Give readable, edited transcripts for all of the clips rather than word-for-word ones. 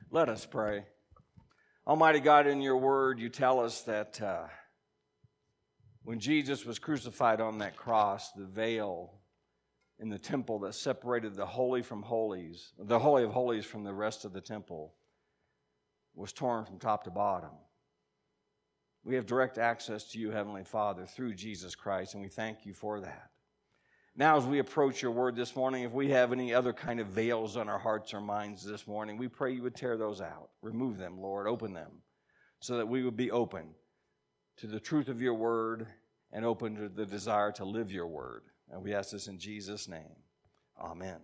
Let us pray. Almighty God, in your word, you tell us that when Jesus was crucified on that cross, the veil in the temple that separated the Holy from Holies, the Holy of Holies from the rest of the temple, was torn from top to bottom. We have direct access to you, Heavenly Father, through Jesus Christ, and we thank you for that. Now, as we approach your word this morning, if we have any other kind of veils on our hearts or minds this morning, we pray you would tear those out. Remove them, Lord. Open them so that we would be open to the truth of your word and open to the desire to live your word. And we ask this in Jesus' name. Amen.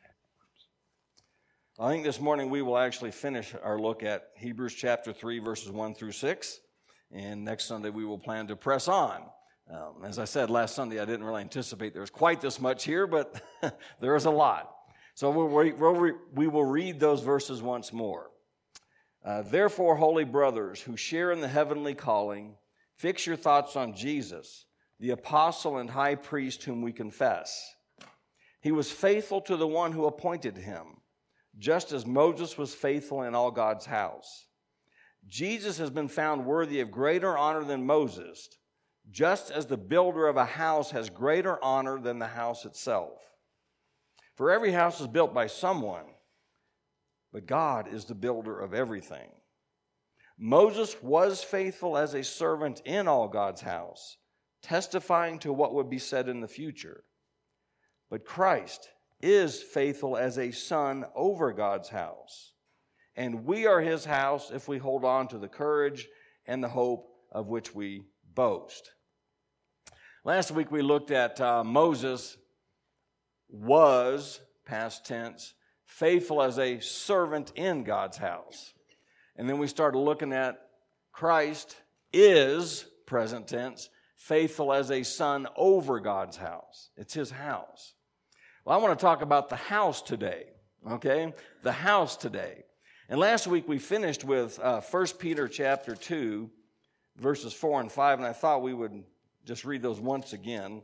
I think this morning we will actually finish our look at Hebrews chapter 3, verses 1 through 6. And next Sunday we will plan to press on. As I said last Sunday, I didn't really anticipate there was quite this much here, but there is a lot. So we will read those verses once more. Therefore, holy brothers who share in the heavenly calling, fix your thoughts on Jesus, the apostle and high priest whom we confess. He was faithful to the one who appointed him, just as Moses was faithful in all God's house. Jesus has been found worthy of greater honor than Moses, just as the builder of a house has greater honor than the house itself. For every house is built by someone, but God is the builder of everything. Moses was faithful as a servant in all God's house, testifying to what would be said in the future. But Christ is faithful as a son over God's house, and we are his house if we hold on to the courage and the hope of which we boast. Last week we looked at Moses was, past tense, faithful as a servant in God's house. And then we started looking at Christ is, present tense, faithful as a son over God's house. It's his house. Well, I want to talk about the house today, okay? The house today. And last week we finished with 1 Peter chapter 2, verses 4 and 5, and I thought we would just read those once again.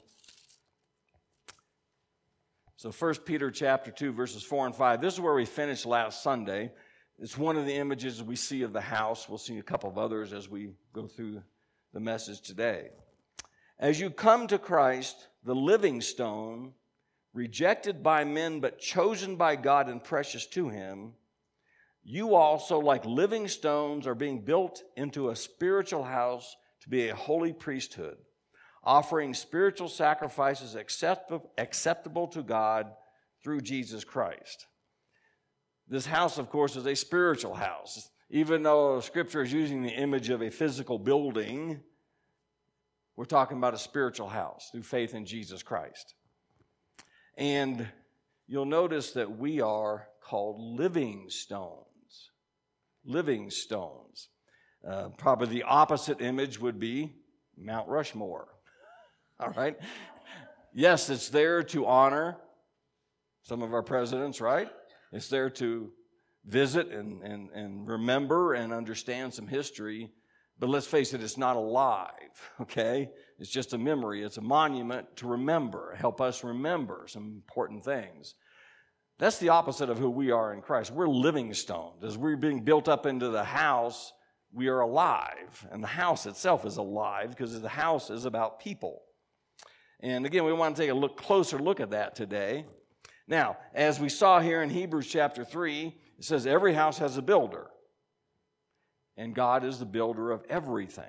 So 1 Peter chapter 2, verses 4 and 5. This is where we finished last Sunday. It's one of the images we see of the house. We'll see a couple of others as we go through the message today. As you come to Christ, the living stone, rejected by men but chosen by God and precious to him, you also, like living stones, are being built into a spiritual house to be a holy priesthood, offering spiritual sacrifices acceptable to God through Jesus Christ. This house, of course, is a spiritual house. Even though Scripture is using the image of a physical building, we're talking about a spiritual house through faith in Jesus Christ. And you'll notice that we are called living stones. Living stones. Probably the opposite image would be Mount Rushmore. All right? Yes, it's there to honor some of our presidents, right? It's there to visit and remember and understand some history. But let's face it, it's not alive, okay? It's just a memory. It's a monument to remember, help us remember some important things. That's the opposite of who we are in Christ. We're living stones. As we're being built up into the house, we are alive. And the house itself is alive because the house is about people. And again, we want to take a closer look at that today. Now, as we saw here in Hebrews chapter 3, it says every house has a builder. And God is the builder of everything.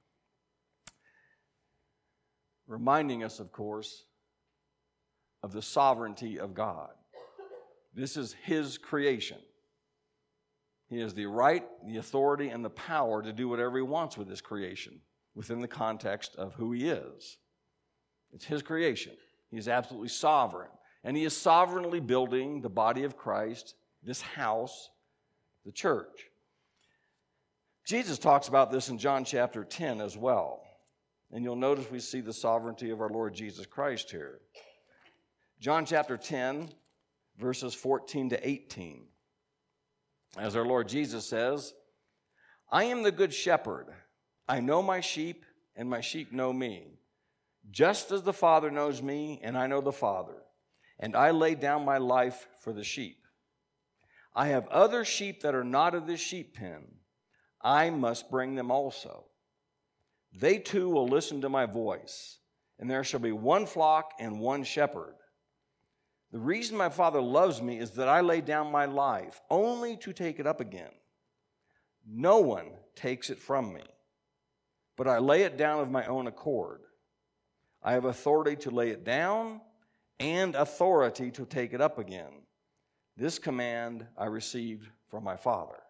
Reminding us, of course, of the sovereignty of God. This is his creation. He has the right, the authority, and the power to do whatever he wants with his creation within the context of who he is. It's his creation. He is absolutely sovereign. And he is sovereignly building the body of Christ, this house, the church. Jesus talks about this in John chapter 10 as well. And you'll notice we see the sovereignty of our Lord Jesus Christ here. John chapter 10, verses 14 to 18. As our Lord Jesus says, I am the good shepherd. I know my sheep, and my sheep know me. Just as the Father knows me, and I know the Father. And I lay down my life for the sheep. I have other sheep that are not of this sheep pen. I must bring them also. They too will listen to my voice, and there shall be one flock and one shepherd. The reason my Father loves me is that I lay down my life, only to take it up again. No one takes it from me, but I lay it down of my own accord. I have authority to lay it down and authority to take it up again. This command I received from my Father.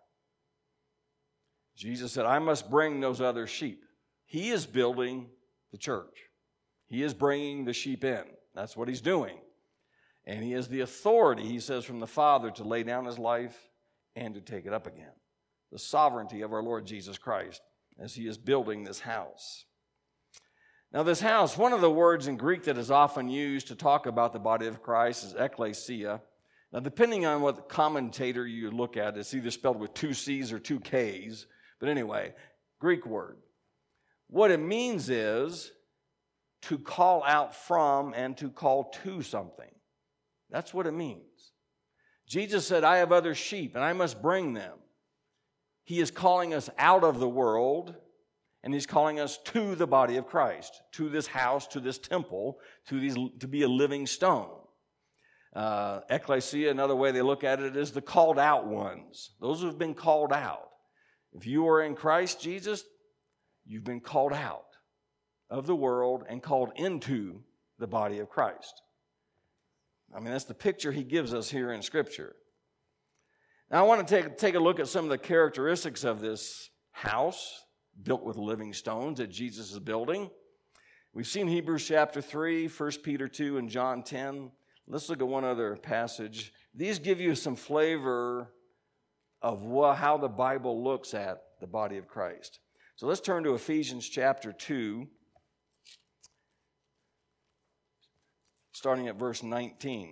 Jesus said, I must bring those other sheep. He is building the church. He is bringing the sheep in. That's what he's doing. And he has the authority, he says, from the Father to lay down his life and to take it up again. The sovereignty of our Lord Jesus Christ as he is building this house. Now this house, one of the words in Greek that is often used to talk about the body of Christ is ekklesia. Now depending on what commentator you look at, it's either spelled with 2 C's or 2 K's. But anyway, Greek word. What it means is to call out from and to call to something. That's what it means. Jesus said, I have other sheep and I must bring them. He is calling us out of the world and he's calling us to the body of Christ, to this house, to this temple, to be a living stone. Ekklesia, another way they look at it, is the called out ones. Those who have been called out. If you are in Christ Jesus, you've been called out of the world and called into the body of Christ. I mean, that's the picture he gives us here in Scripture. Now, I want to take a look at some of the characteristics of this house built with living stones that Jesus is building. We've seen Hebrews chapter 3, 1 Peter 2, and John 10. Let's look at one other passage. These give you some flavor of how the Bible looks at the body of Christ. So let's turn to Ephesians chapter 2, starting at verse 19.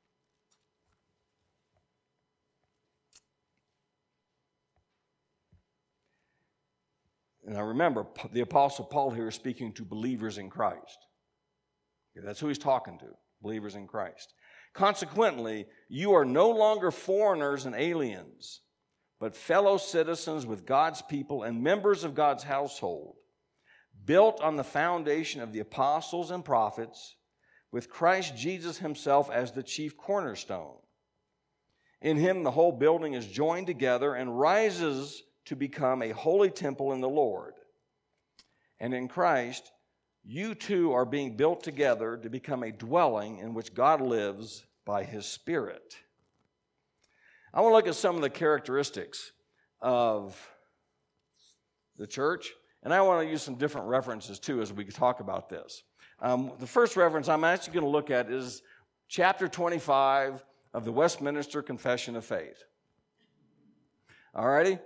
Now remember, the Apostle Paul here is speaking to believers in Christ. That's who he's talking to, believers in Christ. Consequently, you are no longer foreigners and aliens, but fellow citizens with God's people and members of God's household, built on the foundation of the apostles and prophets, with Christ Jesus himself as the chief cornerstone. In him the whole building is joined together and rises to become a holy temple in the Lord. And in Christ, you too are being built together to become a dwelling in which God lives by his Spirit. I want to look at some of the characteristics of the church, and I want to use some different references too as we talk about this. The first reference I'm actually going to look at is chapter 25 of the Westminster Confession of Faith. All righty?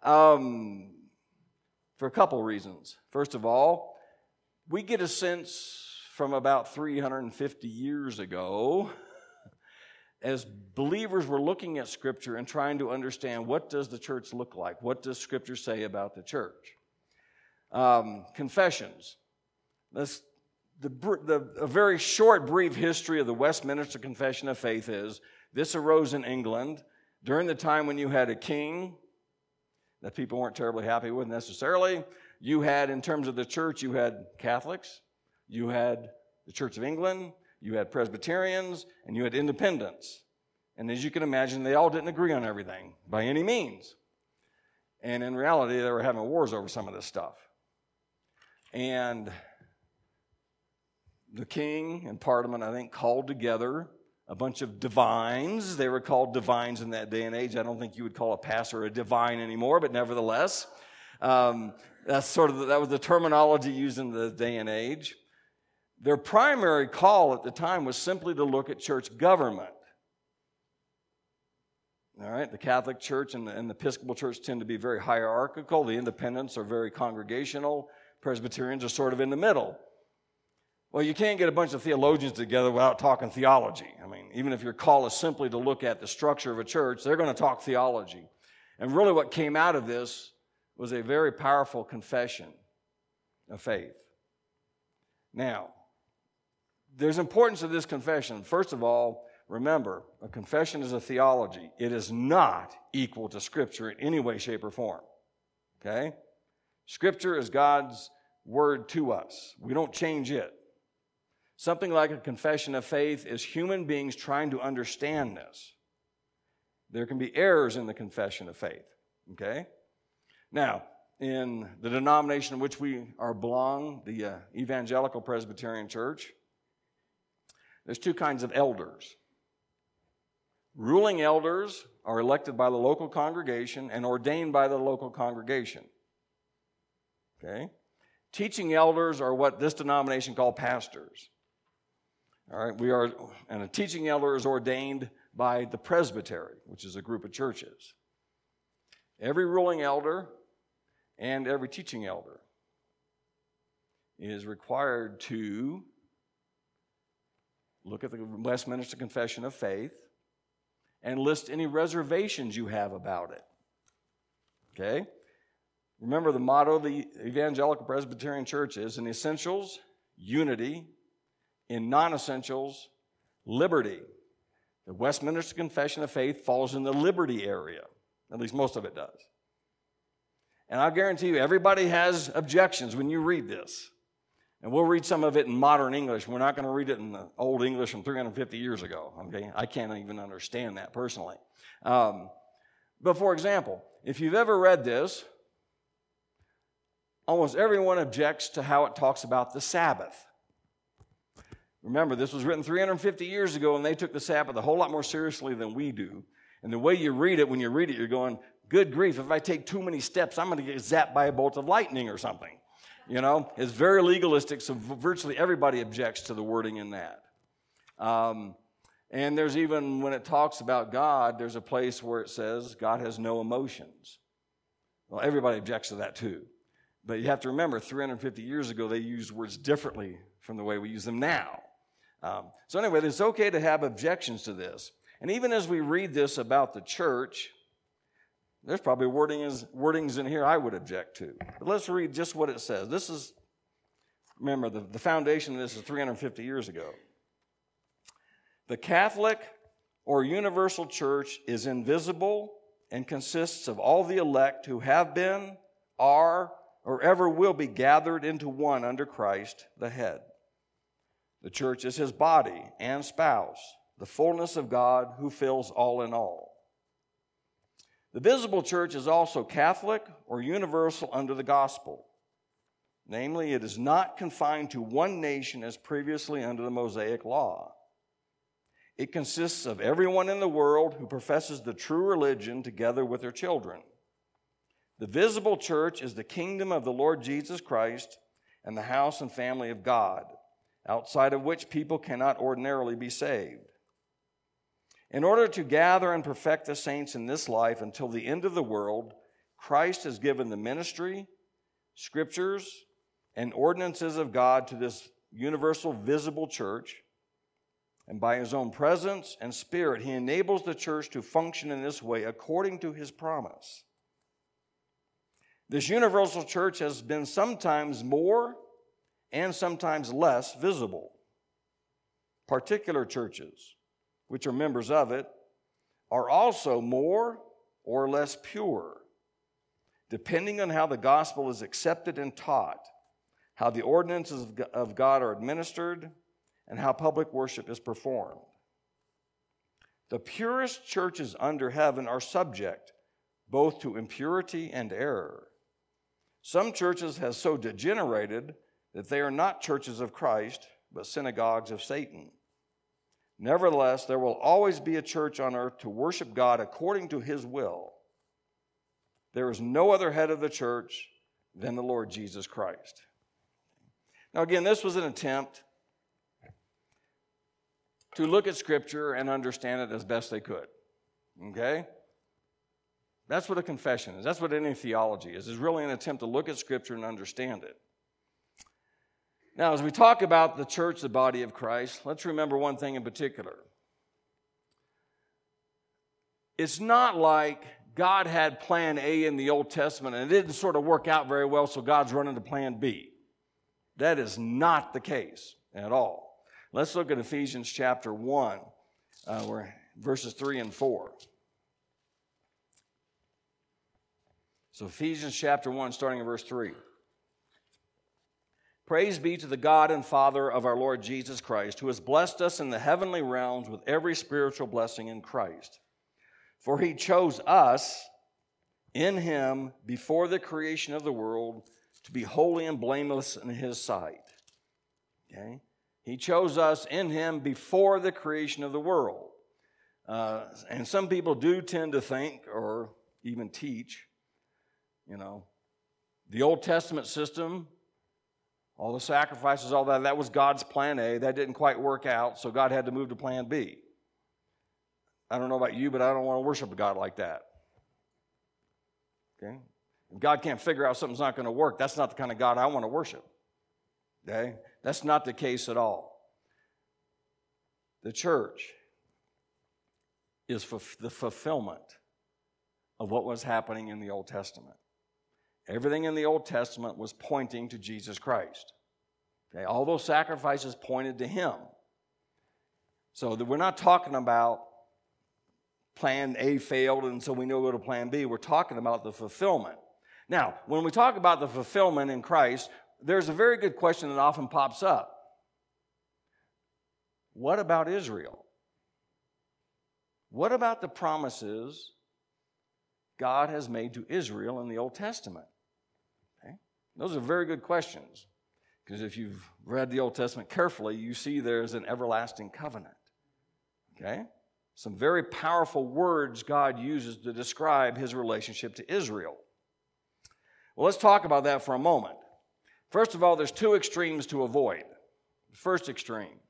For a couple reasons. First of all, we get a sense from about 350 years ago, as believers were looking at Scripture and trying to understand, what does the church look like? What does Scripture say about the church? Confessions. A very short, brief history of the Westminster Confession of Faith is, this arose in England during the time when you had a king that people weren't terribly happy with necessarily. You had, in terms of the church, you had Catholics, you had the Church of England, you had Presbyterians, and you had Independents. And as you can imagine, they all didn't agree on everything by any means. And in reality, they were having wars over some of this stuff. And the king and Parliament, I think, called together a bunch of divines. They were called divines in that day and age. I don't think you would call a pastor a divine anymore, but nevertheless, that was the terminology used in the day and age. Their primary call at the time was simply to look at church government. All right, the Catholic Church and the Episcopal Church tend to be very hierarchical. The Independents are very congregational. Presbyterians are sort of in the middle. Well, you can't get a bunch of theologians together without talking theology. I mean, even if your call is simply to look at the structure of a church, they're going to talk theology. And really what came out of this was a very powerful confession of faith. Now, there's importance to this confession. First of all, remember, a confession is a theology. It is not equal to Scripture in any way, shape, or form. Okay? Scripture is God's word to us. We don't change it. Something like a confession of faith is human beings trying to understand this. There can be errors in the confession of faith. Okay? Now, in the denomination in which we are belong, the Evangelical Presbyterian Church, there's two kinds of elders. Ruling elders are elected by the local congregation and ordained by the local congregation. Okay? Teaching elders are what this denomination called pastors. All right, and a teaching elder is ordained by the presbytery, which is a group of churches. Every ruling elder and every teaching elder is required to look at the Westminster Confession of Faith and list any reservations you have about it. Okay? Remember, the motto of the Evangelical Presbyterian Church is, in essentials, unity; in non-essentials, liberty. The Westminster Confession of Faith falls in the liberty area. At least most of it does. And I guarantee you, everybody has objections when you read this. And we'll read some of it in modern English. We're not going to read it in the old English from 350 years ago. Okay? I can't even understand that personally. But for example, if you've ever read this, almost everyone objects to how it talks about the Sabbath. Remember, this was written 350 years ago, and they took the Sabbath a whole lot more seriously than we do. And the way you read it, when you read it, you're going, good grief, if I take too many steps, I'm going to get zapped by a bolt of lightning or something. You know, it's very legalistic, so virtually everybody objects to the wording in that. And there's even, when it talks about God, there's a place where it says God has no emotions. Well, everybody objects to that too. But you have to remember, 350 years ago, they used words differently from the way we use them now. So anyway, it's okay to have objections to this. And even as we read this about the church, there's probably wordings in here I would object to. But let's read just what it says. This is, remember, the foundation of this is 350 years ago. The Catholic or universal church is invisible and consists of all the elect who have been, are, or ever will be gathered into one under Christ, the head. The church is his body and spouse, the fullness of God who fills all in all. The visible church is also Catholic or universal under the gospel. Namely, it is not confined to one nation as previously under the Mosaic law. It consists of everyone in the world who professes the true religion together with their children. The visible church is the kingdom of the Lord Jesus Christ and the house and family of God, outside of which people cannot ordinarily be saved. In order to gather and perfect the saints in this life until the end of the world, Christ has given the ministry, scriptures, and ordinances of God to this universal visible church. And by his own presence and spirit, he enables the church to function in this way according to his promise. This universal church has been sometimes more and sometimes less visible. Particular churches, which are members of it, are also more or less pure, depending on how the gospel is accepted and taught, how the ordinances of God are administered, and how public worship is performed. The purest churches under heaven are subject both to impurity and error. Some churches have so degenerated that they are not churches of Christ, but synagogues of Satan. Nevertheless, there will always be a church on earth to worship God according to his will. There is no other head of the church than the Lord Jesus Christ. Now again, this was an attempt to look at Scripture and understand it as best they could. Okay? That's what a confession is. That's what any theology is. It's really an attempt to look at Scripture and understand it. Now, as we talk about the church, the body of Christ, let's remember one thing in particular. It's not like God had plan A in the Old Testament and it didn't sort of work out very well, so God's running to plan B. That is not the case at all. Let's look at Ephesians chapter 1. We're verses 3 and 4. So Ephesians chapter 1, starting in verse 3. Praise be to the God and Father of our Lord Jesus Christ, who has blessed us in the heavenly realms with every spiritual blessing in Christ. For he chose us in him before the creation of the world to be holy and blameless in his sight. Okay? He chose us in him before the creation of the world. And some people do tend to think or even teach, the Old Testament system, all the sacrifices, all that was God's plan A. That didn't quite work out, so God had to move to plan B. I don't know about you, but I don't want to worship a God like that. Okay? If God can't figure out something's not going to work, that's not the kind of God I want to worship. Okay? That's not the case at all. The church is the fulfillment of what was happening in the Old Testament. Everything in the Old Testament was pointing to Jesus Christ. Okay? All those sacrifices pointed to him. So that we're not talking about plan A failed and so we know go to plan B. We're talking about the fulfillment. Now, when we talk about the fulfillment in Christ, there's a very good question that often pops up. What about Israel? What about the promises God has made to Israel in the Old Testament? Okay? Those are very good questions, because if you've read the Old Testament carefully, you see there's an everlasting covenant. Okay? Some very powerful words God uses to describe his relationship to Israel. Well, let's talk about that for a moment. First of all, there's two extremes to avoid. The first extreme.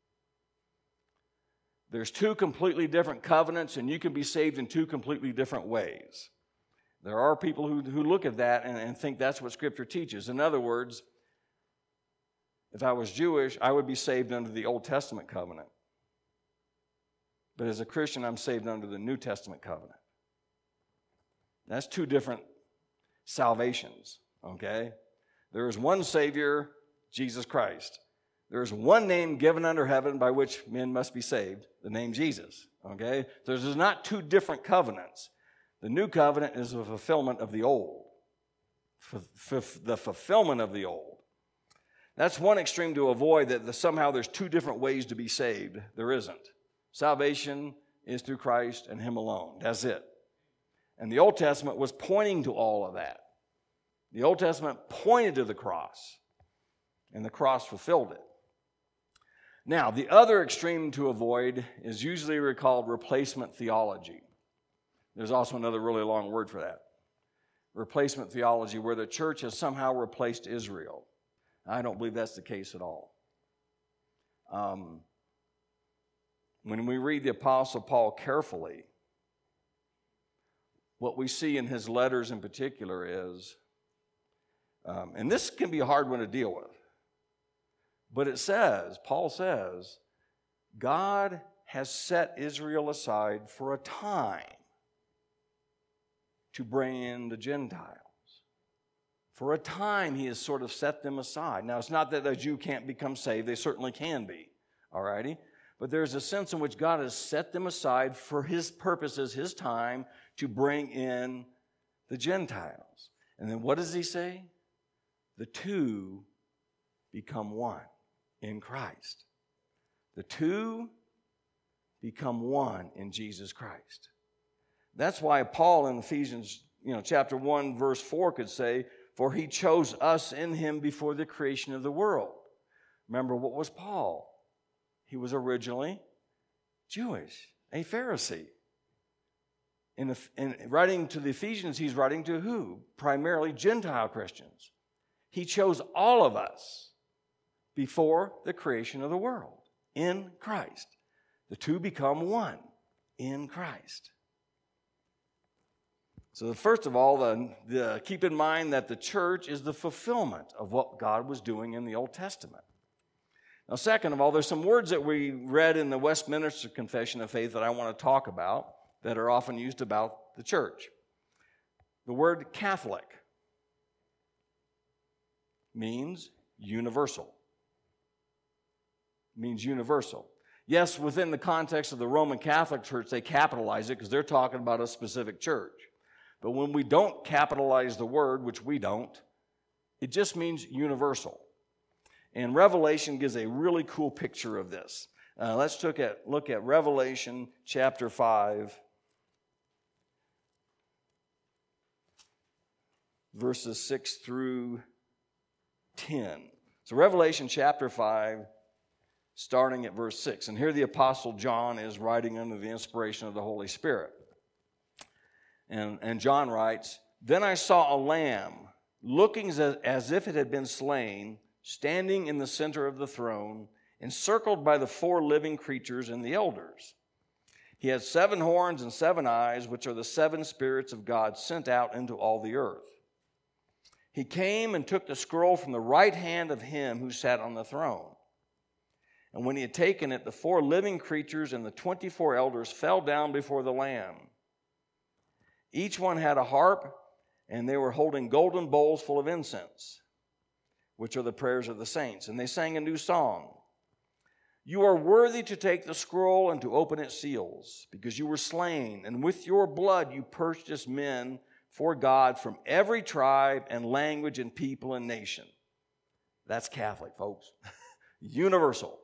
There's two completely different covenants, and you can be saved in two completely different ways. There are people who look at that and think that's what Scripture teaches. In other words, if I was Jewish, I would be saved under the Old Testament covenant. But as a Christian, I'm saved under the New Testament covenant. That's two different salvations, okay? There is one Savior, Jesus Christ. There is one name given under heaven by which men must be saved, the name Jesus, okay? So there's not two different covenants. The new covenant is the fulfillment of the old. The fulfillment of the old. That's one extreme to avoid, that somehow there's two different ways to be saved. There isn't. Salvation is through Christ and him alone. That's it. And the Old Testament was pointing to all of that. The Old Testament pointed to the cross, and the cross fulfilled it. Now, the other extreme to avoid is usually called replacement theology. There's also another really long word for that. Replacement theology, where the church has somehow replaced Israel. I don't believe that's the case at all. When we read the Apostle Paul carefully, what we see in his letters in particular is, and this can be a hard one to deal with, but Paul says, God has set Israel aside for a time to bring in the Gentiles. For a time, he has sort of set them aside. Now, it's not that a Jew can't become saved. They certainly can be, all righty? But there's a sense in which God has set them aside for his purposes, his time, to bring in the Gentiles. And then what does he say? The two become one in Christ. The two become one in Jesus Christ. That's why Paul in Ephesians, chapter 1, verse 4 could say, for he chose us in him before the creation of the world. Remember, what was Paul? He was originally Jewish, a Pharisee. In writing to the Ephesians, he's writing to who? Primarily Gentile Christians. He chose all of us before the creation of the world in Christ. The two become one in Christ. So first of all, keep in mind that the church is the fulfillment of what God was doing in the Old Testament. Now, second of all, there's some words that we read in the Westminster Confession of Faith that I want to talk about that are often used about the church. The word Catholic means universal. Means universal. Yes, within the context of the Roman Catholic Church, they capitalize it because they're talking about a specific church. But when we don't capitalize the word, which we don't, it just means universal. And Revelation gives a really cool picture of this. Let's look at Revelation chapter 5, verses 6 through 10. So Revelation chapter 5, starting at verse 6. And here the Apostle John is writing under the inspiration of the Holy Spirit. And John writes, "Then I saw a lamb, looking as if it had been slain, standing in the center of the throne, encircled by the 4 living creatures and the elders. He had 7 horns and 7 eyes, which are the 7 spirits of God sent out into all the earth. He came and took the scroll from the right hand of him who sat on the throne. And when he had taken it, the 4 living creatures and the 24 elders fell down before the Lamb. Each one had a harp, and they were holding golden bowls full of incense, which are the prayers of the saints. And they sang a new song. You are worthy to take the scroll and to open its seals, because you were slain, and with your blood you purchased men for God from every tribe and language and people and nation." That's Catholic, folks. Universal.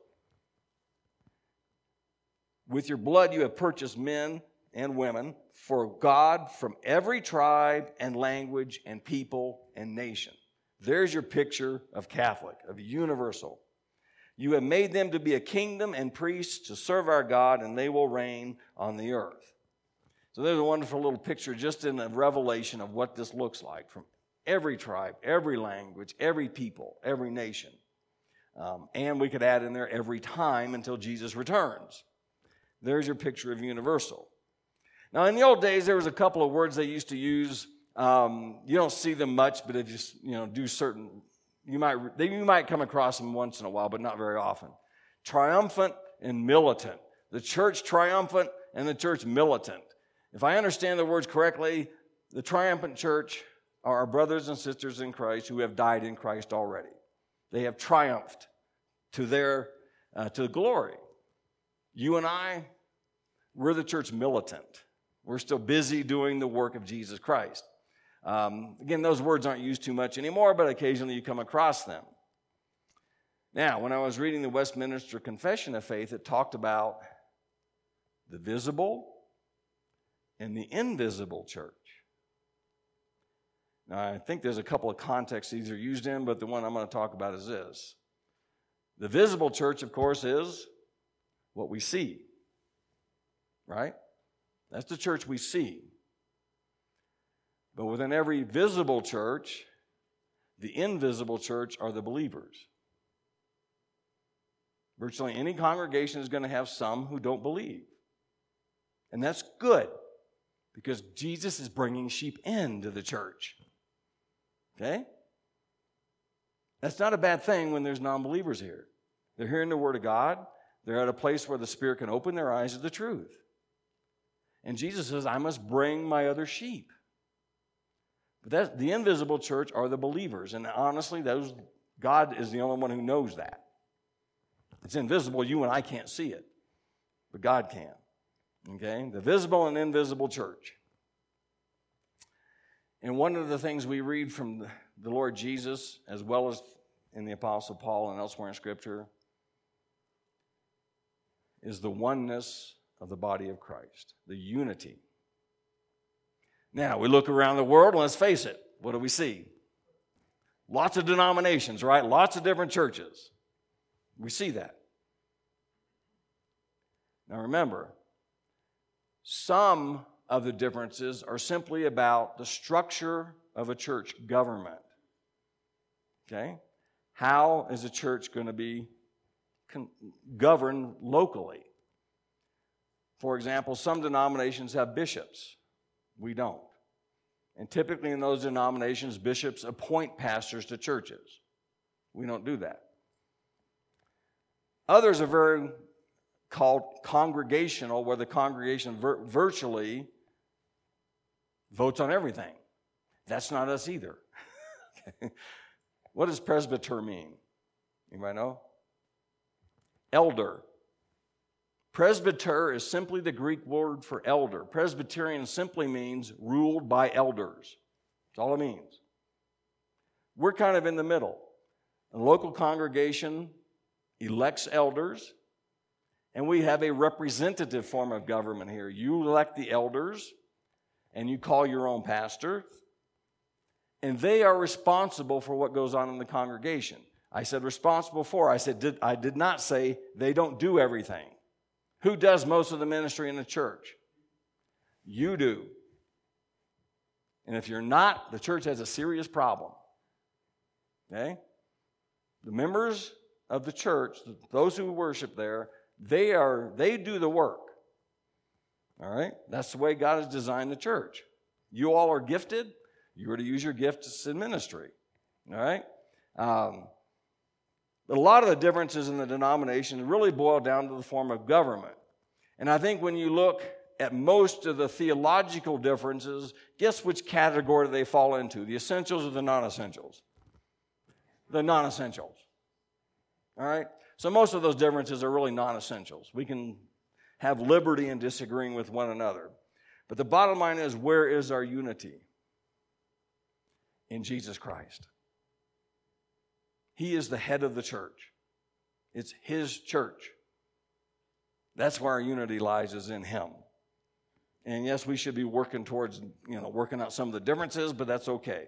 "With your blood you have purchased men and women for God from every tribe and language and people and nation." There's your picture of Catholic, of universal. "You have made them to be a kingdom and priests to serve our God, and they will reign on the earth." So there's a wonderful little picture just in the revelation of what this looks like from every tribe, every language, every people, every nation. And we could add in there every time until Jesus returns. There's your picture of universal. Now, in the old days, there was a couple of words they used to use. You don't see them much, but if you do certain, you might come across them once in a while, but not very often. Triumphant and militant. The church triumphant and the church militant. If I understand the words correctly, the triumphant church are our brothers and sisters in Christ who have died in Christ already. They have triumphed to the glory. You and I, we're the church militant. We're still busy doing the work of Jesus Christ. Again, those words aren't used too much anymore, but occasionally you come across them. Now, when I was reading the Westminster Confession of Faith, it talked about the visible and the invisible church. Now, I think there's a couple of contexts these are used in, but the one I'm going to talk about is this. The visible church, of course, is what we see, right? That's the church we see. But within every visible church, the invisible church are the believers. Virtually any congregation is going to have some who don't believe. And that's good, because Jesus is bringing sheep into the church. Okay? That's not a bad thing when there's non-believers here. They're hearing the Word of God. They're at a place where the Spirit can open their eyes to the truth. And Jesus says, I must bring my other sheep. But the invisible church are the believers. And honestly, God is the only one who knows that. It's invisible. You and I can't see it. But God can. Okay? The visible and invisible church. And one of the things we read from the Lord Jesus, as well as in the Apostle Paul and elsewhere in Scripture, is the oneness of the body of Christ, the unity. Now, we look around the world, and let's face it, what do we see? Lots of denominations, right? Lots of different churches. We see that. Now remember, some of the differences are simply about the structure of a church government. Okay? How is a church going to be governed locally? For example, some denominations have bishops. We don't. And typically in those denominations, bishops appoint pastors to churches. We don't do that. Others are very called congregational, where the congregation virtually votes on everything. That's not us either. Okay. What does presbyter mean? Anybody know? Elder. Presbyter is simply the Greek word for elder. Presbyterian simply means ruled by elders. That's all it means. We're kind of in the middle. A local congregation elects elders, and we have a representative form of government here. You elect the elders, and you call your own pastor, and they are responsible for what goes on in the congregation. I said responsible for. I did not say they don't do everything. Who does most of the ministry in the church? You do. And if you're not, the church has a serious problem. Okay? The members of the church, those who worship there, they do the work. All right? That's the way God has designed the church. You all are gifted. You are to use your gifts in ministry. All right? But a lot of the differences in the denominations really boil down to the form of government. And I think when you look at most of the theological differences, guess which category they fall into? The essentials or the non-essentials? The non-essentials. All right? So most of those differences are really non-essentials. We can have liberty in disagreeing with one another. But the bottom line is, where is our unity? In Jesus Christ. He is the head of the church. It's His church. That's where our unity lies, is in Him. And yes, we should be working towards, working out some of the differences, but that's okay.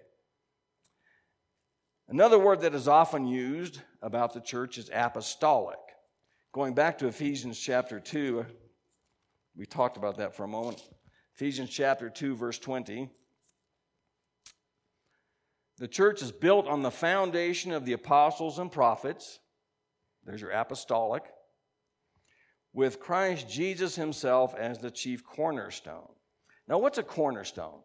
Another word that is often used about the church is apostolic. Going back to Ephesians chapter 2, we talked about that for a moment. Ephesians chapter 2, verse 20. The church is built on the foundation of the apostles and prophets. There's your apostolic. With Christ Jesus Himself as the chief cornerstone. Now, what's a cornerstone?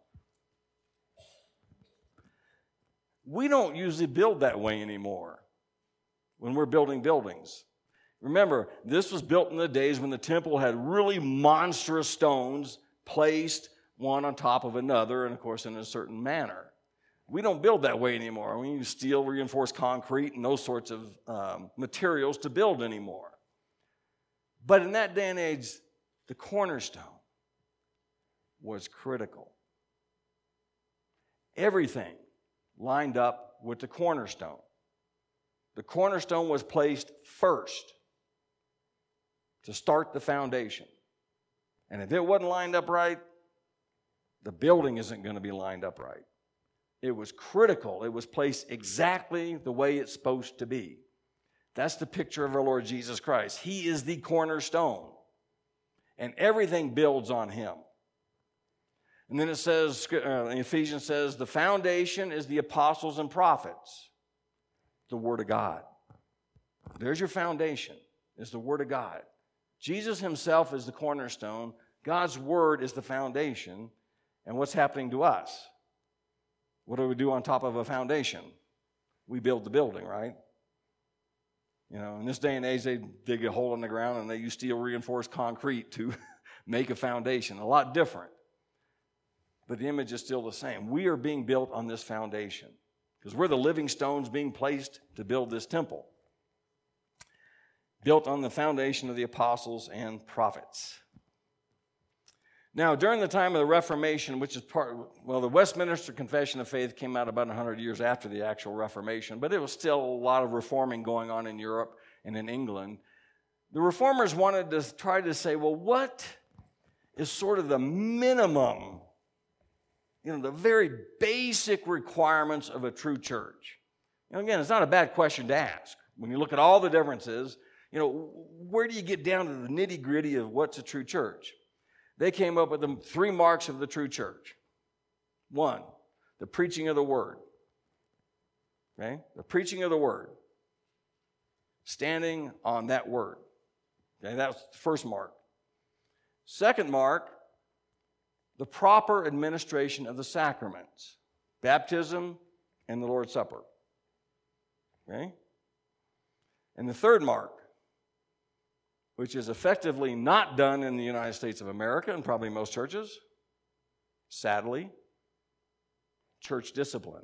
We don't usually build that way anymore when we're building buildings. Remember, this was built in the days when the temple had really monstrous stones placed one on top of another, and of course in a certain manner. We don't build that way anymore. We use steel, reinforced concrete, and those sorts of materials to build anymore. But in that day and age, the cornerstone was critical. Everything lined up with the cornerstone. The cornerstone was placed first to start the foundation. And if it wasn't lined up right, the building isn't going to be lined up right. It was critical. It was placed exactly the way it's supposed to be. That's the picture of our Lord Jesus Christ. He is the cornerstone. And everything builds on Him. And then it says, Ephesians says, the foundation is the apostles and prophets. The Word of God. There's your foundation, is the Word of God. Jesus Himself is the cornerstone. God's Word is the foundation. And what's happening to us? What do we do on top of a foundation? We build the building, right? In this day and age, they dig a hole in the ground and they use steel reinforced concrete to make a foundation. A lot different. But the image is still the same. We are being built on this foundation because we're the living stones being placed to build this temple. Built on the foundation of the apostles and prophets. Now, during the time of the Reformation, which is the Westminster Confession of Faith came out about 100 years after the actual Reformation, but it was still a lot of reforming going on in Europe and in England. The Reformers wanted to try to say, well, what is sort of the minimum, the very basic requirements of a true church? Again, it's not a bad question to ask. When you look at all the differences, where do you get down to the nitty-gritty of what's a true church? They came up with the 3 marks of the true church. 1, the preaching of the Word. Okay? The preaching of the Word. Standing on that Word. Okay, that's the first mark. Second mark, the proper administration of the sacraments. Baptism and the Lord's Supper. Okay? And the third mark, which is effectively not done in the United States of America and probably most churches, sadly, church discipline.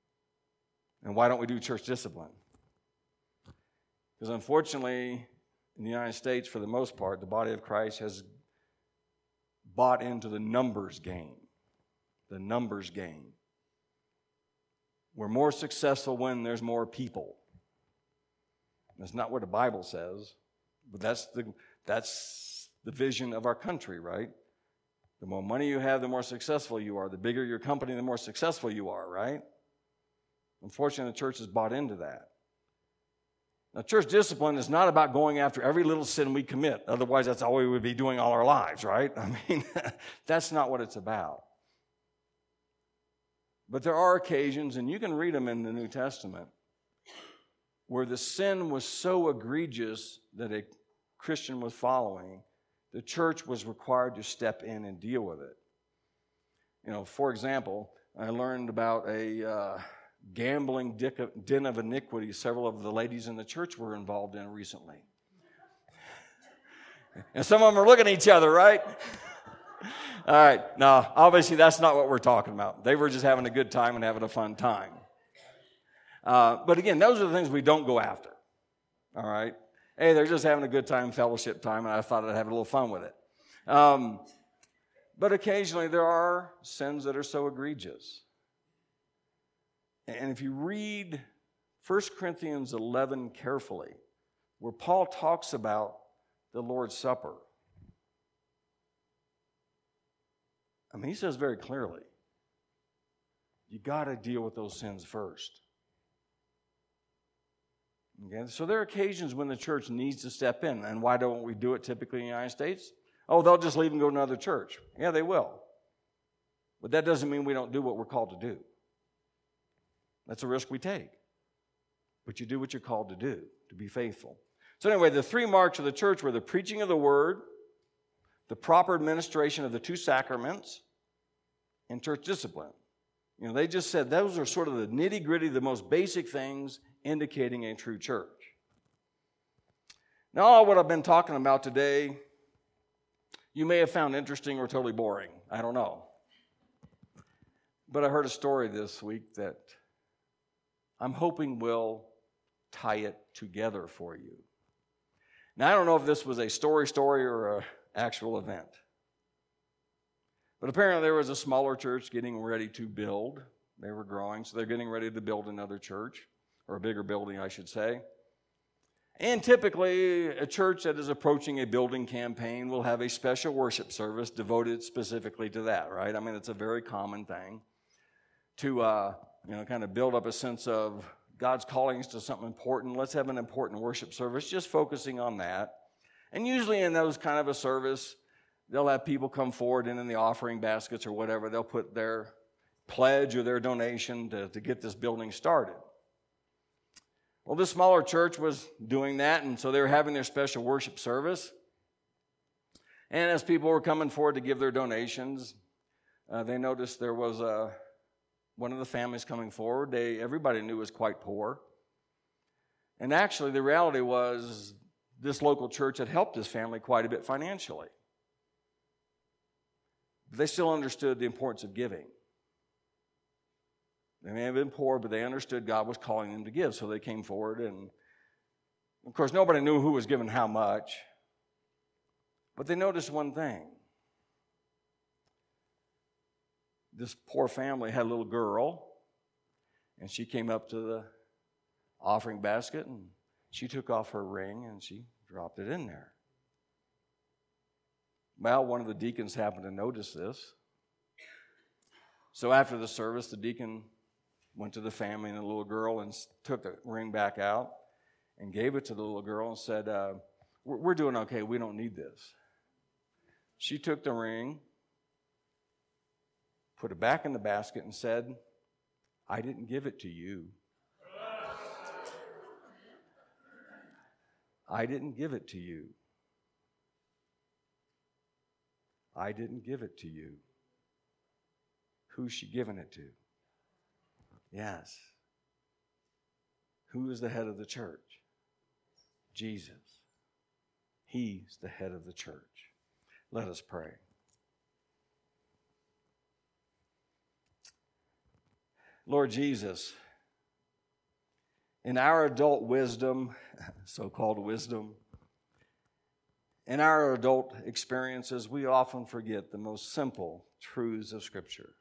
And why don't we do church discipline? Because unfortunately, in the United States, for the most part, the body of Christ has bought into the numbers game. The numbers game. We're more successful when there's more people. That's not what the Bible says, but that's the vision of our country, right? The more money you have, the more successful you are. The bigger your company, the more successful you are, right? Unfortunately, the church has bought into that. Now, church discipline is not about going after every little sin we commit. Otherwise, that's all we would be doing all our lives, right? I mean, that's not what it's about. But there are occasions, and you can read them in the New Testament, where the sin was so egregious that a Christian was following, the church was required to step in and deal with it. You know, for example, I learned about a gambling den of iniquity several of the ladies in the church were involved in recently. And some of them are looking at each other, right? All right. Now, obviously, that's not what we're talking about. They were just having a good time and having a fun time. But again, those are the things we don't go after. All right. Hey, they're just having a good time, fellowship time, and I thought I'd have a little fun with it. But occasionally there are sins that are so egregious. And if you read 1 Corinthians 11 carefully, where Paul talks about the Lord's Supper, I mean, he says very clearly, you got to deal with those sins first. Okay? So there are occasions when the church needs to step in. And why don't we do it typically in the United States? Oh, they'll just leave and go to another church. Yeah, they will. But that doesn't mean we don't do what we're called to do. That's a risk we take. But you do what you're called to do, to be faithful. So anyway, the three marks of the church were the preaching of the word, the proper administration of the two sacraments, and church discipline. You know, they just said those are sort of the nitty-gritty, the most basic things indicating a true church. Now, all what I've been talking about today, you may have found interesting or totally boring. I don't know. But I heard a story this week that I'm hoping will tie it together for you. Now, I don't know if this was a story or an actual event. But apparently there was a smaller church getting ready to build. They were growing, so they're getting ready to build another church, or a bigger building, I should say. And typically, a church that is approaching a building campaign will have a special worship service devoted specifically to that, right? I mean, it's a very common thing to, kind of build up a sense of God's calling us to something important. Let's have an important worship service, just focusing on that. And usually in those kind of a service, they'll have people come forward and in the offering baskets or whatever, they'll put their pledge or their donation to get this building started. Well, this smaller church was doing that, and so they were having their special worship service. And as people were coming forward to give their donations, they noticed there was one of the families coming forward. Everybody knew was quite poor. And actually, the reality was this local church had helped this family quite a bit financially. But they still understood the importance of giving. They may have been poor, but they understood God was calling them to give, so they came forward. And, of course, nobody knew who was giving how much. But they noticed one thing. This poor family had a little girl, and she came up to the offering basket, and she took off her ring, and she dropped it in there. Well, one of the deacons happened to notice this. So after the service, the deacon went to the family and the little girl and took the ring back out and gave it to the little girl and said, we're doing okay. We don't need this. She took the ring, put it back in the basket and said, I didn't give it to you. I didn't give it to you. I didn't give it to you. Who's she giving it to? Yes. Who is the head of the church? Jesus. He's the head of the church. Let us pray. Lord Jesus, in our adult wisdom, so-called wisdom, In our adult experiences, we often forget the most simple truths of Scripture.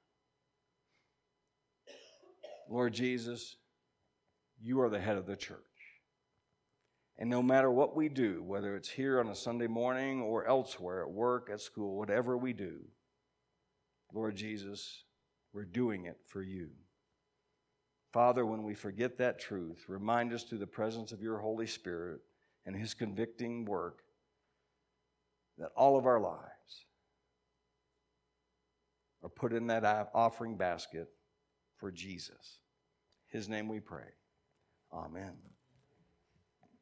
Lord Jesus, you are the head of the church. And no matter what we do, whether it's here on a Sunday morning or elsewhere, at work, at school, whatever we do, Lord Jesus, we're doing it for you. Father, when we forget that truth, remind us through the presence of your Holy Spirit and his convicting work that all of our lives are put in that offering basket for Jesus. His name we pray. Amen.